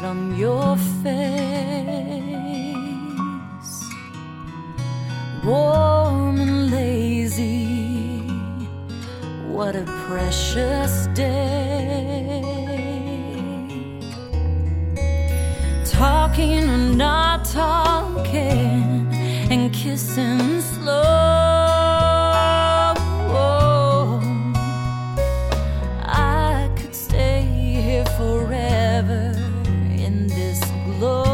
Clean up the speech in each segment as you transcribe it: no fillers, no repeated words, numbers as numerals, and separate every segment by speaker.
Speaker 1: on your face, warm and lazy. What a precious day. Talking and not talking and kissing slow. I could stay here forever in this glow.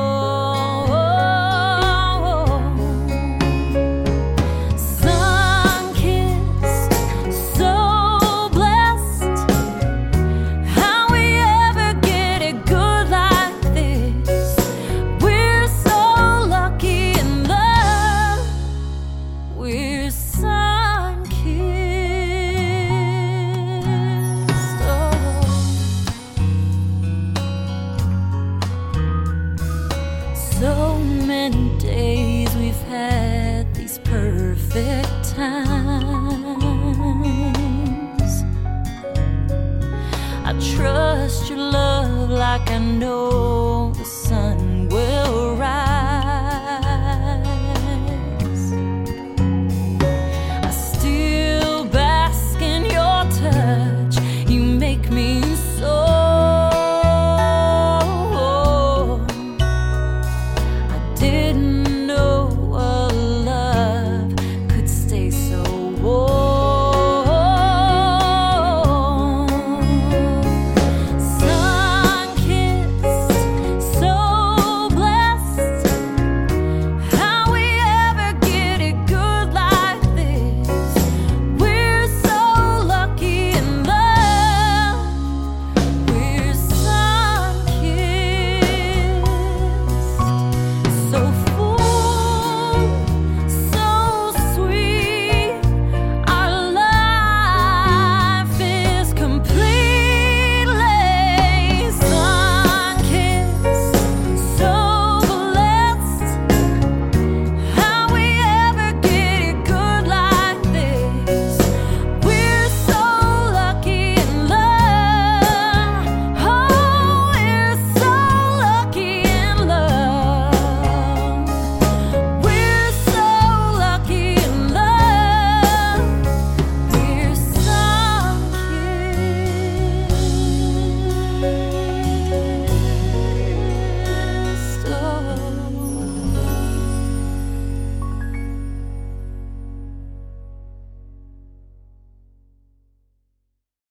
Speaker 1: Sun-kissed, so blessed. How we ever get it good like this? We're so lucky in love. We're sun-kissed. Oh. So many days we've had these perfect times. I trust your love like I know the sun.